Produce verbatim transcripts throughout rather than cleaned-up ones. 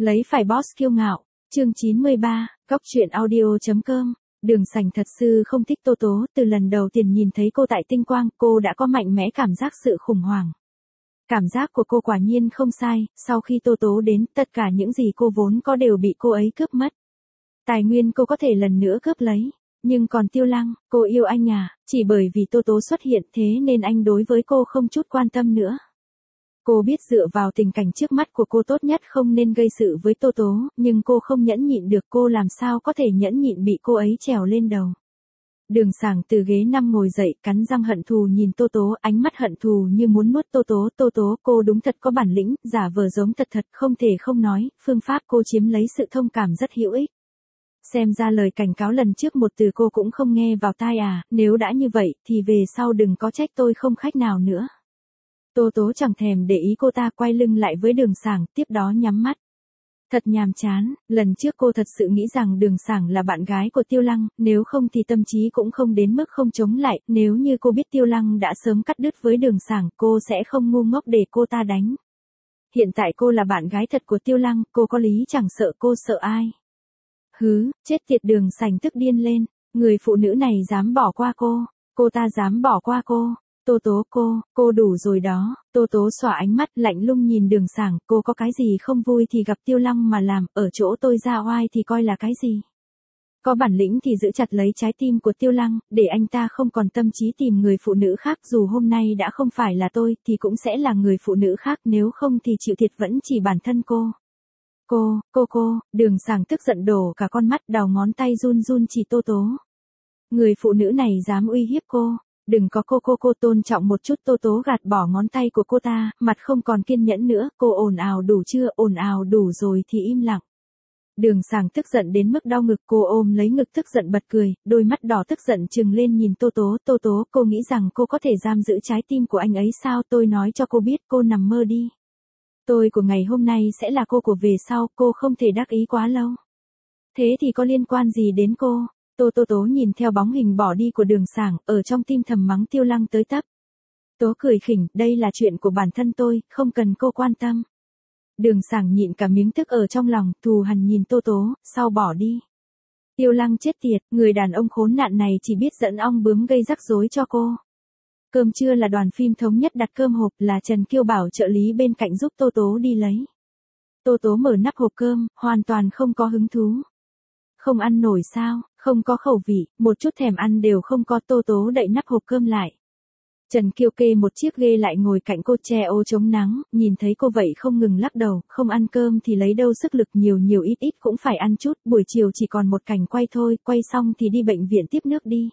Lấy phải boss kiêu ngạo, chương chín mươi ba, Cóc truyện audio.com. Đường Sảnh thật sự không thích Tô Tố, từ lần đầu tiên nhìn thấy cô tại Tinh Quang, cô đã có mạnh mẽ cảm giác sự khủng hoảng. Cảm giác của cô quả nhiên không sai, sau khi Tô Tố đến, tất cả những gì cô vốn có đều bị cô ấy cướp mất. Tài nguyên cô có thể lần nữa cướp lấy, nhưng còn Tiêu Lăng, cô yêu anh à, chỉ bởi vì Tô Tố xuất hiện thế nên anh đối với cô không chút quan tâm nữa. Cô biết dựa vào tình cảnh trước mắt của cô tốt nhất không nên gây sự với Tô Tố, nhưng cô không nhẫn nhịn được, cô làm sao có thể nhẫn nhịn bị cô ấy trèo lên đầu. Đường Sảng từ ghế nằm ngồi dậy, cắn răng hận thù nhìn Tô Tố, ánh mắt hận thù như muốn nuốt Tô Tố. Tô Tố, cô đúng thật có bản lĩnh, giả vờ giống thật thật, không thể không nói, phương pháp cô chiếm lấy sự thông cảm rất hữu ích. Xem ra lời cảnh cáo lần trước một từ cô cũng không nghe vào tai à, nếu đã như vậy, thì về sau đừng có trách tôi không khách nào nữa. Tô Tố chẳng thèm để ý, cô ta quay lưng lại với Đường Sảng, tiếp đó nhắm mắt. Thật nhàm chán, lần trước cô thật sự nghĩ rằng Đường Sảng là bạn gái của Tiêu Lăng, nếu không thì tâm trí cũng không đến mức không chống lại, nếu như cô biết Tiêu Lăng đã sớm cắt đứt với Đường Sảng, cô sẽ không ngu ngốc để cô ta đánh. Hiện tại cô là bạn gái thật của Tiêu Lăng, cô có lý chẳng sợ, cô sợ ai? Hứ, chết tiệt! Đường Sảnh tức điên lên, người phụ nữ này dám bỏ qua cô, cô ta dám bỏ qua cô. Tô Tố, cô, cô đủ rồi đó. Tô Tố xõa ánh mắt lạnh lùng nhìn Đường Sảng, cô có cái gì không vui thì gặp Tiêu Lăng mà làm, ở chỗ tôi ra oai thì coi là cái gì. Có bản lĩnh thì giữ chặt lấy trái tim của Tiêu Lăng, để anh ta không còn tâm trí tìm người phụ nữ khác, dù hôm nay đã không phải là tôi, thì cũng sẽ là người phụ nữ khác, nếu không thì chịu thiệt vẫn chỉ bản thân cô. Cô, cô cô, Đường Sảng tức giận đổ cả con mắt, đầu ngón tay run run chỉ Tô Tố. Người phụ nữ này dám uy hiếp cô. Đừng có cô cô cô tôn trọng một chút. Tô Tố gạt bỏ ngón tay của cô ta, mặt không còn kiên nhẫn nữa, cô ồn ào đủ chưa, ồn ào đủ rồi thì im lặng. Đường Sảng tức giận đến mức đau ngực, cô ôm lấy ngực tức giận bật cười, đôi mắt đỏ tức giận trừng lên nhìn Tô Tố. Tô Tố, cô nghĩ rằng cô có thể giam giữ trái tim của anh ấy sao? Tôi nói cho cô biết, cô nằm mơ đi. Tôi của ngày hôm nay sẽ là cô của về sau, cô không thể đắc ý quá lâu. Thế thì có liên quan gì đến cô? Tô Tô Tố nhìn theo bóng hình bỏ đi của Đường Sảng, ở trong tim thầm mắng Tiêu Lăng tới tấp. Tố cười khỉnh, đây là chuyện của bản thân tôi, không cần cô quan tâm. Đường Sảng nhịn cả miếng tức ở trong lòng, thù hằn nhìn Tô Tố, sau bỏ đi. Tiêu Lăng chết tiệt, người đàn ông khốn nạn này chỉ biết dẫn ong bướm gây rắc rối cho cô. Cơm trưa là đoàn phim thống nhất đặt cơm hộp, là Trần Kiêu bảo trợ lý bên cạnh giúp Tô Tố đi lấy. Tô Tố mở nắp hộp cơm, hoàn toàn không có hứng thú. Không ăn nổi sao, không có khẩu vị, một chút thèm ăn đều không có. Tô Tố đậy nắp hộp cơm lại. Trần Kiêu kê một chiếc ghê lại ngồi cạnh cô, che ô chống nắng, nhìn thấy cô vậy không ngừng lắc đầu, không ăn cơm thì lấy đâu sức lực, nhiều nhiều ít ít cũng phải ăn chút, buổi chiều chỉ còn một cảnh quay thôi, quay xong thì đi bệnh viện tiếp nước đi.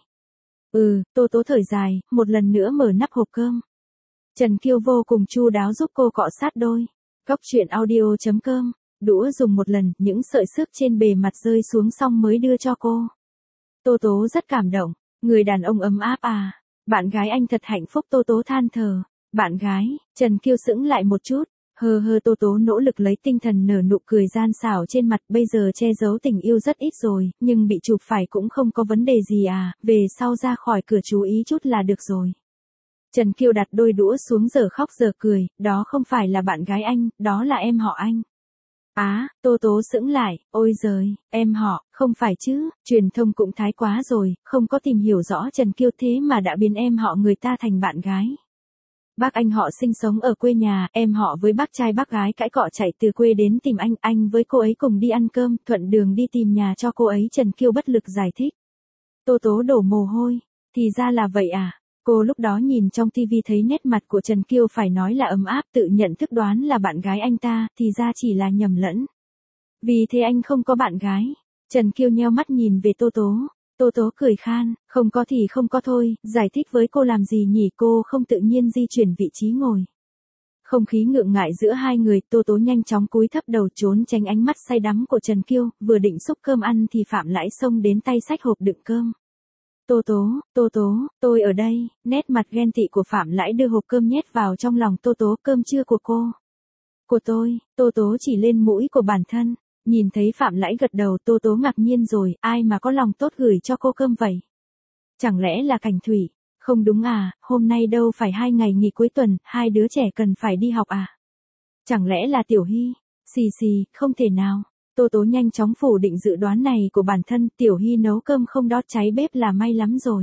Ừ, Tô Tố thở dài, một lần nữa mở nắp hộp cơm. Trần Kiêu vô cùng chu đáo giúp cô cọ sát đôi. Cóc truyện audio.com. Đũa dùng một lần, những sợi xước trên bề mặt rơi xuống xong mới đưa cho cô. Tô Tố rất cảm động, người đàn ông ấm áp à, bạn gái anh thật hạnh phúc. Tô Tố than thở. Bạn gái? Trần Kiêu sững lại một chút, hơ hơ. Tô Tố nỗ lực lấy tinh thần nở nụ cười gian xảo trên mặt, bây giờ che giấu tình yêu rất ít rồi, nhưng bị chụp phải cũng không có vấn đề gì à, về sau ra khỏi cửa chú ý chút là được rồi. Trần Kiêu đặt đôi đũa xuống, giờ khóc giờ cười, đó không phải là bạn gái anh, đó là em họ anh. Á, à, Tô Tố sững lại, ôi giời, em họ, không phải chứ, truyền thông cũng thái quá rồi, không có tìm hiểu rõ Trần Kiêu thế mà đã biến em họ người ta thành bạn gái. Bác anh họ sinh sống ở quê nhà, em họ với bác trai bác gái cãi cọ chạy từ quê đến tìm anh, anh với cô ấy cùng đi ăn cơm, thuận đường đi tìm nhà cho cô ấy. Trần Kiêu bất lực giải thích. Tô Tố đổ mồ hôi, thì ra là vậy à. Cô lúc đó nhìn trong tivi thấy nét mặt của Trần Kiêu phải nói là ấm áp, tự nhận thức đoán là bạn gái anh ta, thì ra chỉ là nhầm lẫn. Vì thế anh không có bạn gái. Trần Kiêu nheo mắt nhìn về Tô Tố. Tô Tố cười khan, không có thì không có thôi, giải thích với cô làm gì nhỉ? Cô không tự nhiên di chuyển vị trí ngồi. Không khí ngượng ngại giữa hai người, Tô Tố nhanh chóng cúi thấp đầu trốn tránh ánh mắt say đắm của Trần Kiêu, vừa định xúc cơm ăn thì Phạm Lãi xông đến tay xách hộp đựng cơm. Tô Tố, Tô Tố, tôi ở đây. Nét mặt ghen tị của Phạm Lãi đưa hộp cơm nhét vào trong lòng Tô Tố. Cơm trưa của cô. Của tôi. Tô Tố chỉ lên mũi của bản thân. Nhìn thấy Phạm Lãi gật đầu, Tô Tố ngạc nhiên rồi, ai mà có lòng tốt gửi cho cô cơm vậy? Chẳng lẽ là Cảnh Thủy? Không đúng à, hôm nay đâu phải hai ngày nghỉ cuối tuần, hai đứa trẻ cần phải đi học à? Chẳng lẽ là Tiểu Hy? Xì xì, không thể nào. Tô Tố nhanh chóng phủ định dự đoán này của bản thân, Tiểu Hy nấu cơm không đốt cháy bếp là may lắm rồi.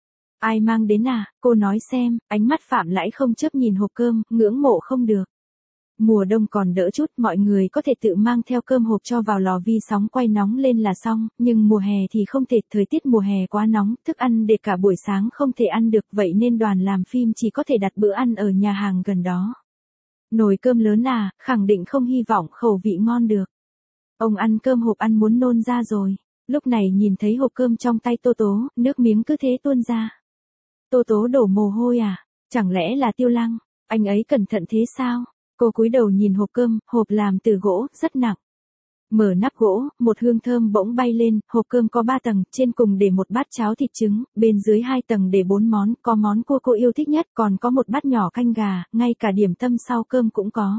Ai mang đến à, cô nói xem, ánh mắt Phạm Lãi không chớp nhìn hộp cơm, ngưỡng mộ không được. Mùa đông còn đỡ chút, mọi người có thể tự mang theo cơm hộp cho vào lò vi sóng quay nóng lên là xong, nhưng mùa hè thì không thể, thời tiết mùa hè quá nóng, thức ăn để cả buổi sáng không thể ăn được, vậy nên đoàn làm phim chỉ có thể đặt bữa ăn ở nhà hàng gần đó. Nồi cơm lớn à, khẳng định không hy vọng khẩu vị ngon được. Ông ăn cơm hộp ăn muốn nôn ra rồi, lúc này nhìn thấy hộp cơm trong tay Tô Tố, nước miếng cứ thế tuôn ra. Tô Tố đổ mồ hôi à, chẳng lẽ là Tiêu Lăng, anh ấy cẩn thận thế sao? Cô cúi đầu nhìn hộp cơm, hộp làm từ gỗ, rất nặng. Mở nắp gỗ, một hương thơm bỗng bay lên, hộp cơm có ba tầng, trên cùng để một bát cháo thịt trứng, bên dưới hai tầng để bốn món, có món cua cô yêu thích nhất, còn có một bát nhỏ canh gà, ngay cả điểm tâm sau cơm cũng có.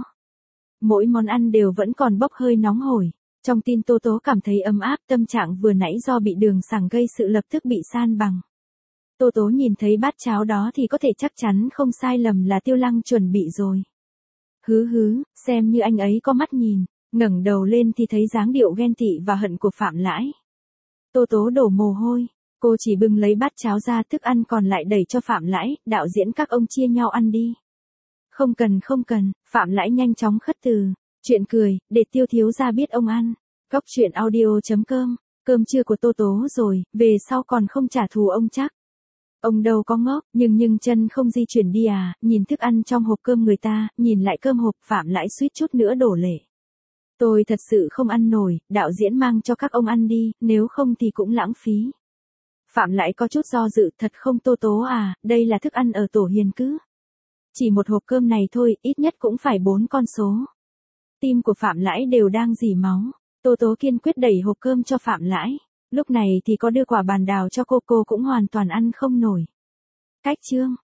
Mỗi món ăn đều vẫn còn bốc hơi nóng hổi. Trong tin Tô Tố cảm thấy ấm áp, tâm trạng vừa nãy do bị đường sảng gây sự lập tức bị san bằng. Tô Tố nhìn thấy bát cháo đó thì có thể chắc chắn không sai lầm là Tiêu Lăng chuẩn bị rồi. Hứ hứ, xem như anh ấy có mắt nhìn, ngẩng đầu lên thì thấy dáng điệu ghen tị và hận của Phạm Lãi. Tô Tố đổ mồ hôi, cô chỉ bưng lấy bát cháo ra, thức ăn còn lại đẩy cho Phạm Lãi, đạo diễn các ông chia nhau ăn đi. Không cần không cần, Phạm Lãi nhanh chóng khất từ, chuyện cười, để Tiêu thiếu gia biết ông ăn. Góc truyện audio chấm com, cơm trưa của Tô Tố rồi, về sau còn không trả thù ông chắc. Ông đâu có ngốc, nhưng nhưng chân không di chuyển đi à, nhìn thức ăn trong hộp cơm người ta, nhìn lại cơm hộp, Phạm Lãi suýt chút nữa đổ lệ. Tôi thật sự không ăn nổi, đạo diễn mang cho các ông ăn đi, nếu không thì cũng lãng phí. Phạm Lãi có chút do dự, thật không Tô Tố à, đây là thức ăn ở Tổ Hiền cứ. Chỉ một hộp cơm này thôi, ít nhất cũng phải bốn con số. Tim của Phạm Lãi đều đang rỉ máu, Tô Tố kiên quyết đẩy hộp cơm cho Phạm Lãi. Lúc này thì có đưa quả bàn đào cho cô, cô cũng hoàn toàn ăn không nổi. Cách chương